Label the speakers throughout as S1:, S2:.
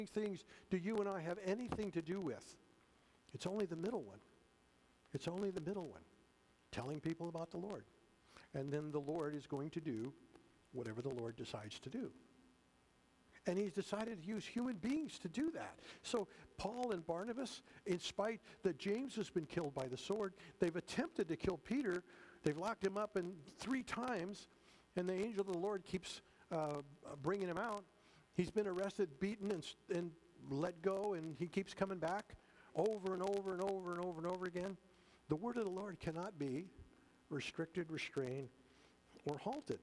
S1: things do you and I have anything to do with? It's only the middle one. It's only the middle one. Telling people about the Lord. And then the Lord is going to do whatever the Lord decides to do. And he's decided to use human beings to do that. So Paul and Barnabas, in spite that James has been killed by the sword, they've attempted to kill Peter. They've locked him up 3 times, and the angel of the Lord keeps bringing him out. He's been arrested, beaten, and let go, and he keeps coming back over and over and over and over and over again. The word of the Lord cannot be restricted, restrained, or halted.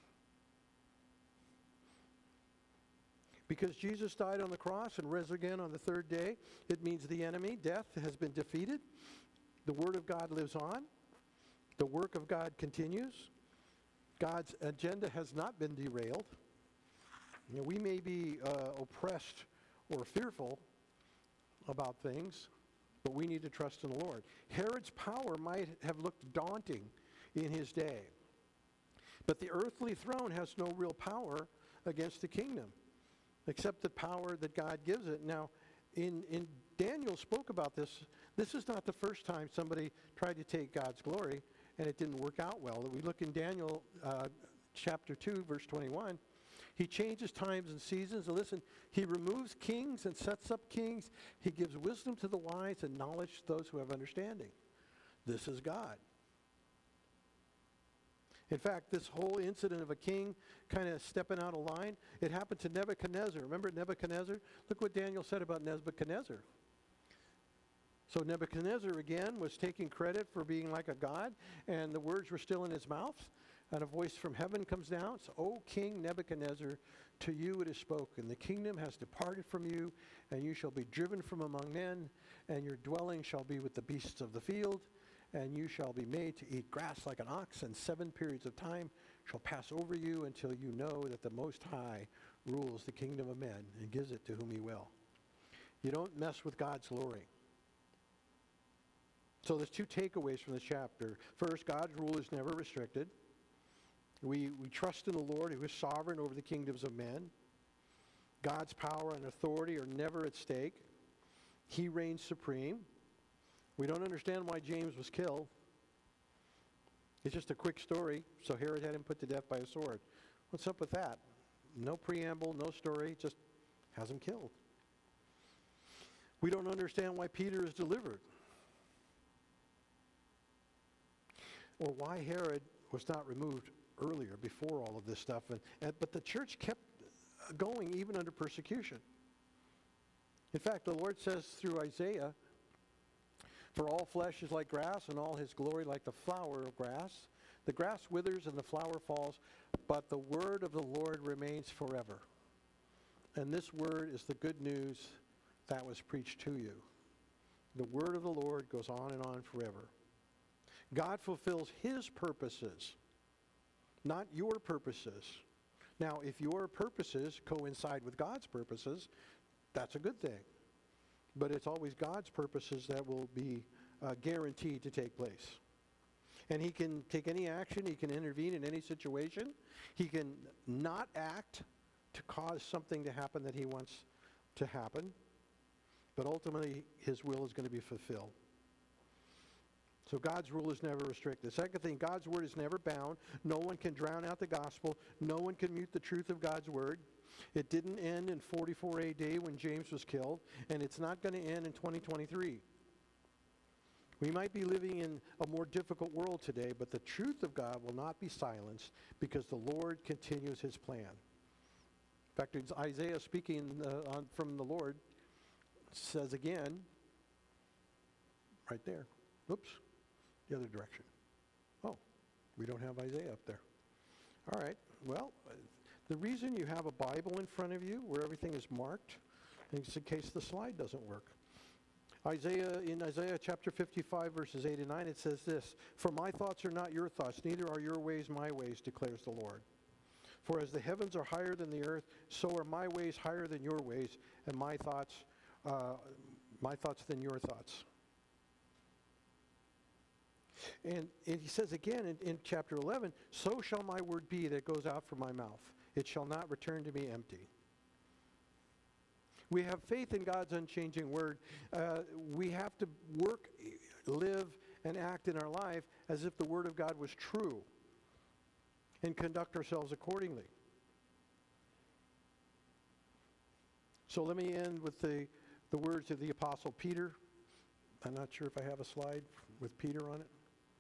S1: Because Jesus died on the cross and rose again on the 3rd day, it means the enemy, death, has been defeated. The Word of God lives on. The work of God continues. God's agenda has not been derailed. We may be oppressed or fearful about things, but we need to trust in the Lord. Herod's power might have looked daunting in his day, but the earthly throne has no real power against the kingdom, except the power that God gives it. Now, in Daniel spoke about this. This is not the first time somebody tried to take God's glory, and it didn't work out well. We look in Daniel chapter 2, verse 21. He changes times and seasons. And listen, he removes kings and sets up kings. He gives wisdom to the wise and knowledge to those who have understanding. This is God. In fact, this whole incident of a king kind of stepping out of line, it happened to Nebuchadnezzar. Remember Nebuchadnezzar? Look what Daniel said about Nebuchadnezzar. So Nebuchadnezzar, again, was taking credit for being like a god, and the words were still in his mouth. And a voice from heaven comes down. So, O King Nebuchadnezzar, to you it is spoken. The kingdom has departed from you, and you shall be driven from among men, and your dwelling shall be with the beasts of the field, and you shall be made to eat grass like an ox, and 7 periods of time shall pass over you until you know that the Most High rules the kingdom of men and gives it to whom he will. You don't mess with God's glory. So there's 2 takeaways from this chapter. First, God's rule is never restricted. We trust in the Lord who is sovereign over the kingdoms of men. God's power and authority are never at stake. He reigns supreme. We don't understand why James was killed. It's just a quick story. So Herod had him put to death by a sword. What's up with that? No preamble, no story, just has him killed. We don't understand why Peter is delivered. Or why Herod was not removed earlier, before all of this stuff. But the church kept going even under persecution. In fact, the Lord says through Isaiah, for all flesh is like grass, and all his glory like the flower of grass. The grass withers and the flower falls, but the word of the Lord remains forever. And this word is the good news that was preached to you. The word of the Lord goes on and on forever. God fulfills his purposes, not your purposes. Now, if your purposes coincide with God's purposes, that's a good thing. But it's always God's purposes that will be guaranteed to take place. And he can take any action. He can intervene in any situation. He can not act to cause something to happen that he wants to happen. But ultimately, his will is going to be fulfilled. So God's rule is never restricted. The second thing, God's word is never bound. No one can drown out the gospel. No one can mute the truth of God's word. It didn't end in 44 AD when James was killed, and it's not going to end in 2023. We might be living in a more difficult world today, but the truth of God will not be silenced because the Lord continues his plan. In fact, it's Isaiah speaking from the Lord says again, right there. Oops. The other direction. Oh, we don't have Isaiah up there. All right, well, the reason you have a Bible in front of you where everything is marked is in case the slide doesn't work. In Isaiah chapter 55, verses 8 and 9, it says this, for my thoughts are not your thoughts, neither are your ways my ways, declares the Lord. For as the heavens are higher than the earth, so are my ways higher than your ways, and my thoughts than your thoughts. And he says again in chapter 11, so shall my word be that goes out from my mouth. It shall not return to me empty. We have faith in God's unchanging word. We have to work, live, and act in our life as if the word of God was true and conduct ourselves accordingly. So let me end with the words of the Apostle Peter. I'm not sure if I have a slide with Peter on it.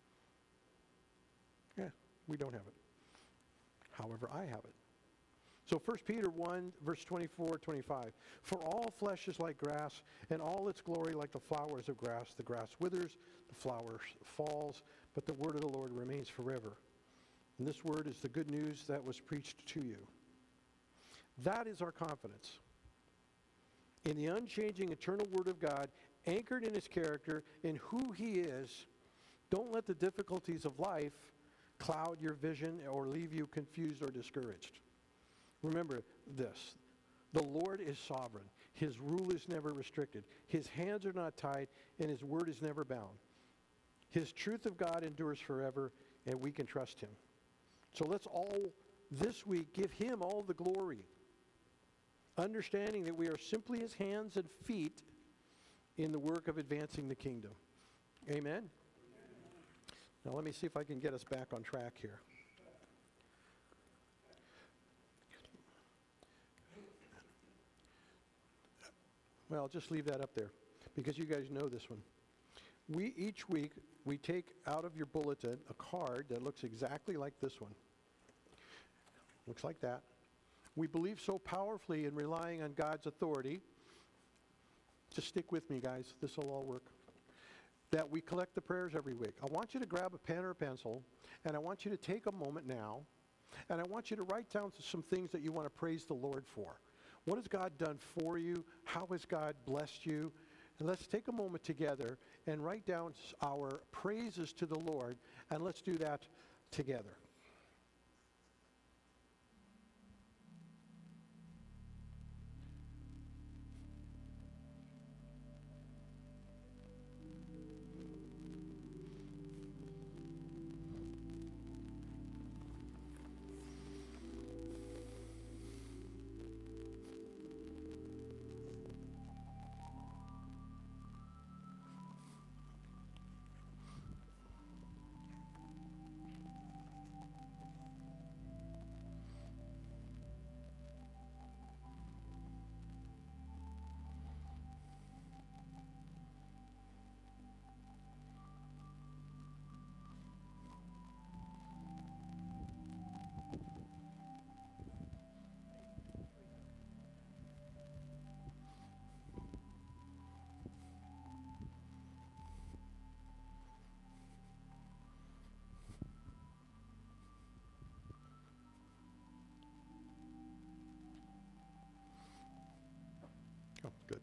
S1: Yeah, we don't have it. However, I have it. So 1 Peter 1, verse 24, 25. For all flesh is like grass, and all its glory like the flowers of grass. The grass withers, the flower falls, but the word of the Lord remains forever. And this word is the good news that was preached to you. That is our confidence in the unchanging eternal word of God, anchored in his character, in who he is. Don't let the difficulties of life cloud your vision or leave you confused or discouraged. Remember this: the Lord is sovereign. His rule is never restricted. His hands are not tied, and his word is never bound. His truth of God endures forever, and we can trust him. So let's all this week give him all the glory, understanding that we are simply his hands and feet in the work of advancing the kingdom. Amen? Now let me see if I can get us back on track here. Well, I'll just leave that up there because you guys know this one. Each week, we take out of your bulletin a card that looks exactly like this one. Looks like that. We believe so powerfully in relying on God's authority. Just stick with me, guys. This will all work. That we collect the prayers every week. I want you to grab a pen or a pencil, and I want you to take a moment now, and I want you to write down some things that you want to praise the Lord for. What has God done for you? How has God blessed you? And let's take a moment together and write down our praises to the Lord, and let's do that together. Oh, good.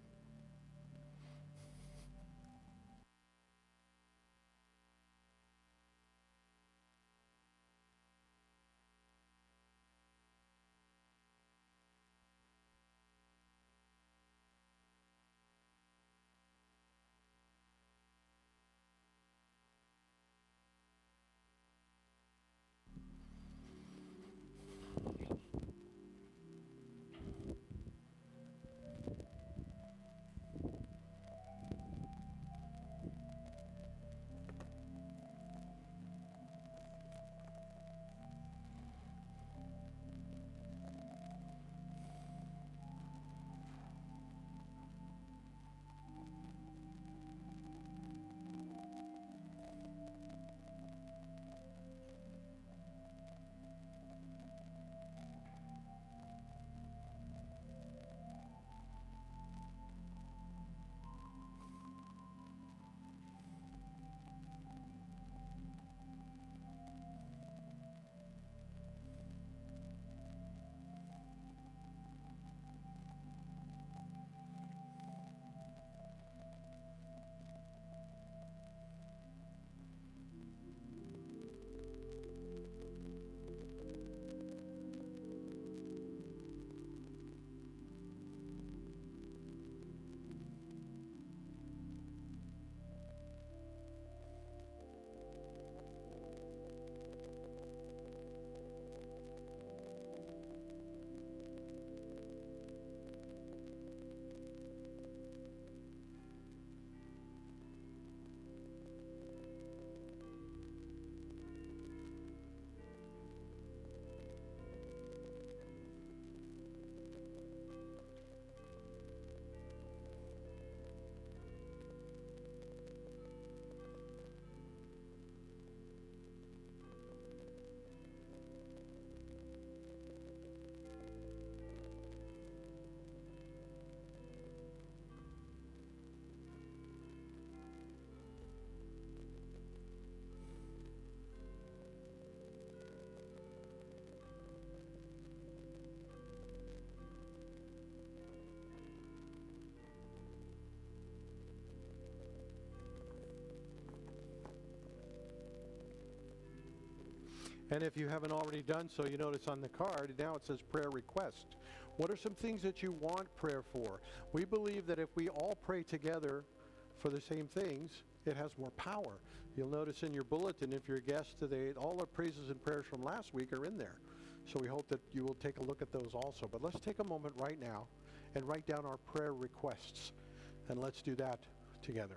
S1: And if you haven't already done so, you notice on the card, now it says prayer request. What are some things that you want prayer for? We believe that if we all pray together for the same things, it has more power. You'll notice in your bulletin, if you're a guest today, all the praises and prayers from last week are in there. So we hope that you will take a look at those also. But let's take a moment right now and write down our prayer requests. And let's do that together.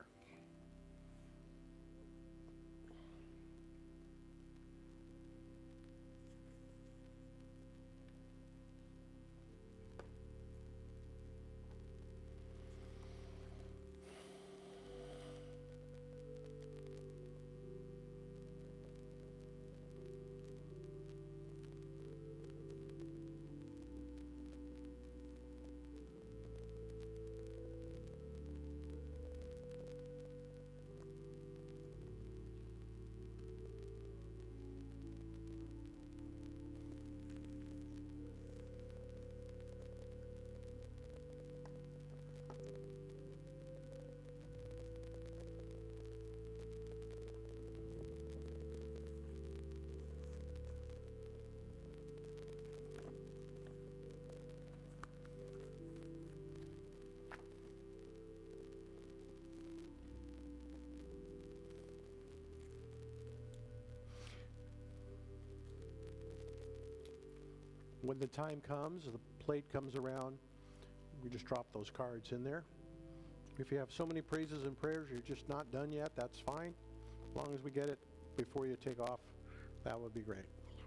S1: When the time comes, the plate comes around, we just drop those cards in there. If you have so many praises and prayers you're just not done yet, that's fine. As long as we get it before you take off, that would be great.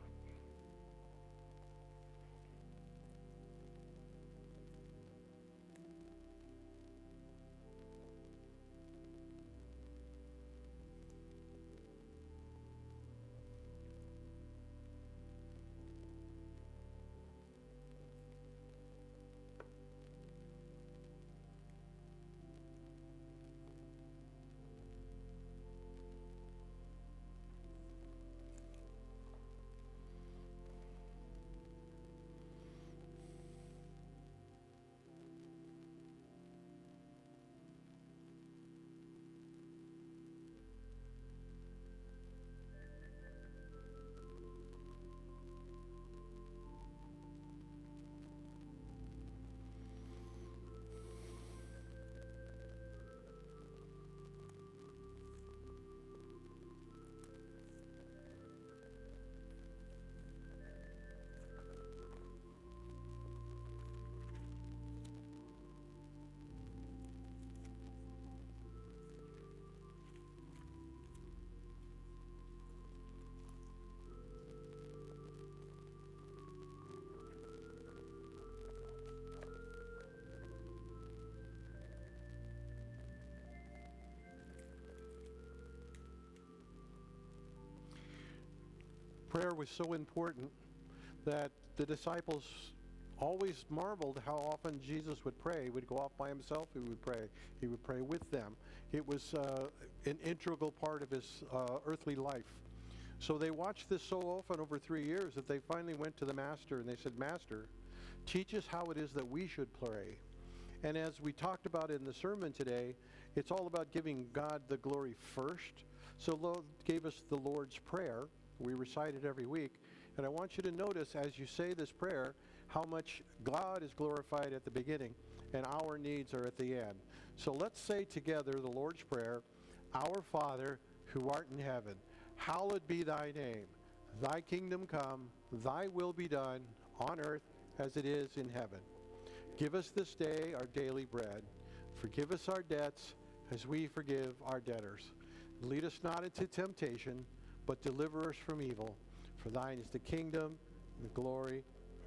S1: Prayer was so important that the disciples always marveled how often Jesus would pray. He would go off by himself, he would pray. He would pray with them. It was an integral part of his earthly life. So they watched this so often over 3 years that they finally went to the Master and they said, "Master, teach us how it is that we should pray." And as we talked about in the sermon today, it's all about giving God the glory first. So Lord gave us the Lord's Prayer. We recite it every week. And I want you to notice as you say this prayer, how much God is glorified at the beginning and our needs are at the end. So let's say together the Lord's Prayer. Our Father, who art in heaven, hallowed be thy name. Thy kingdom come, thy will be done on earth as it is in heaven. Give us this day our daily bread. Forgive us our debts as we forgive our debtors. Lead us not into temptation, but deliver us from evil. For thine is the kingdom, the glory.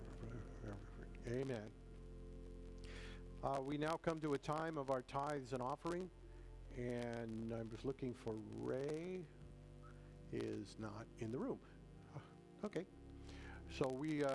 S1: Amen. We now come to a time of our tithes and offering. And I'm just looking for Ray. Is not in the room. Okay. So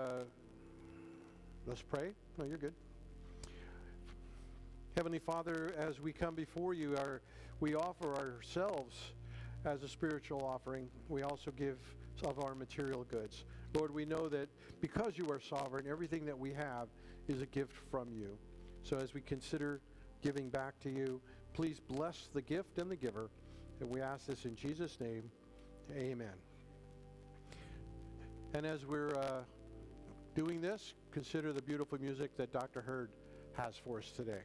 S1: let's pray. No, you're good. Heavenly Father, as we come before you, we offer ourselves as a spiritual offering. We also give of our material goods. Lord, we know that because you are sovereign, everything that we have is a gift from you. So as we consider giving back to you, please bless the gift and the giver. And we ask this in Jesus' name. Amen. And as we're doing this, consider the beautiful music that Dr. Hurd has for us today.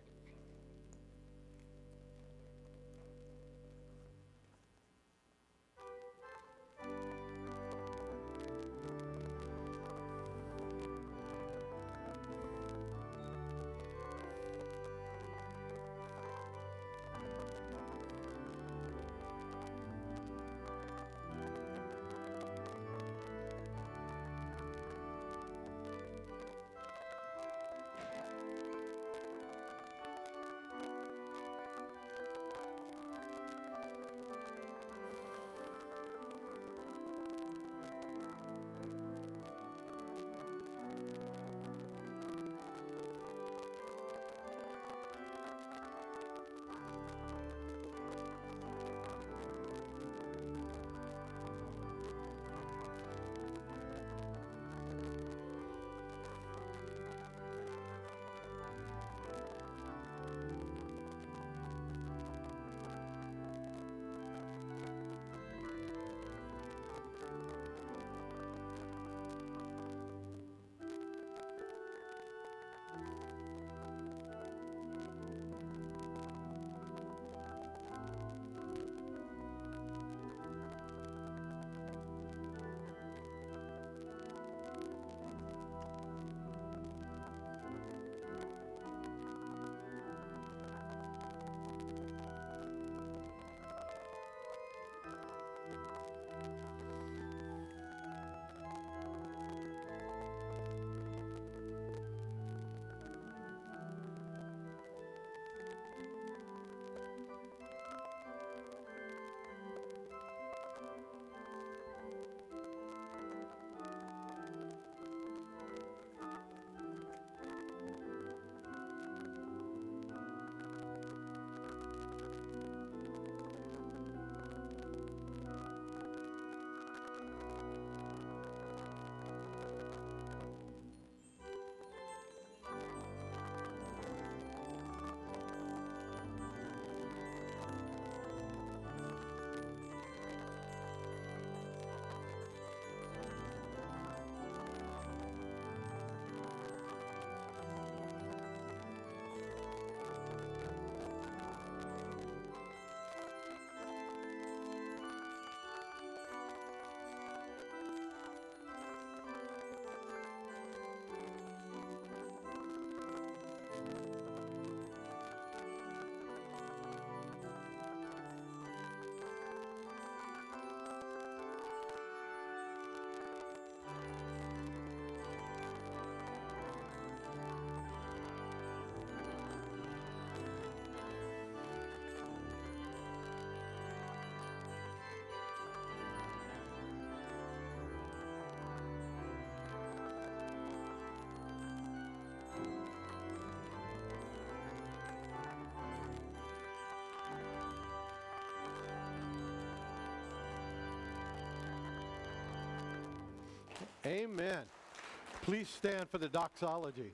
S1: Amen. Please stand for the doxology.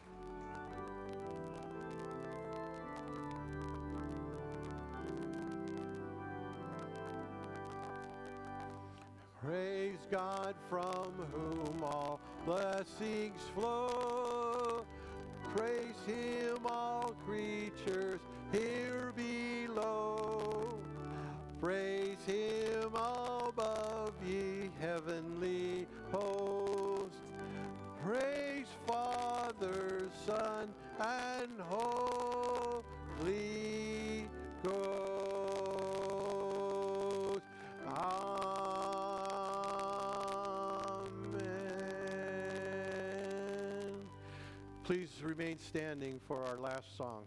S1: Praise God from whom all blessings flow. Praise Him, all creatures here below. Praise Him above, ye heavenly host. Praise Father, Son, and Holy Ghost. Amen. Please remain standing for our last song.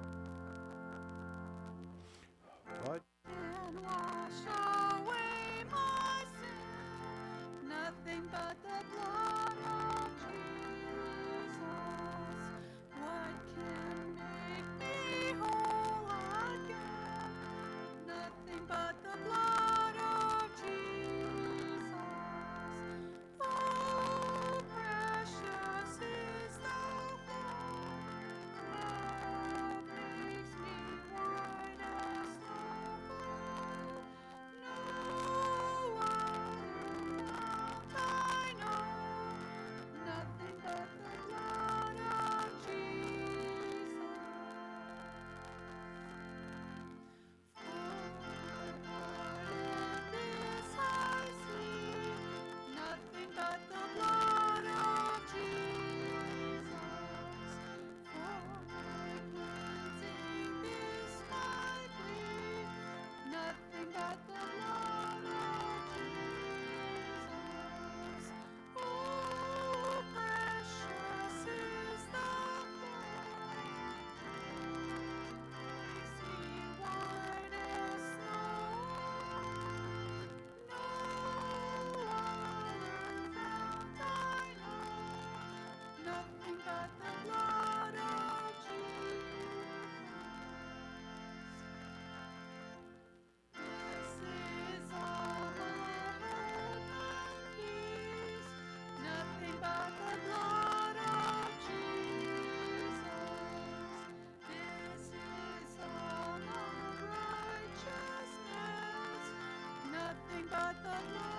S1: What?
S2: And wash away but the Lord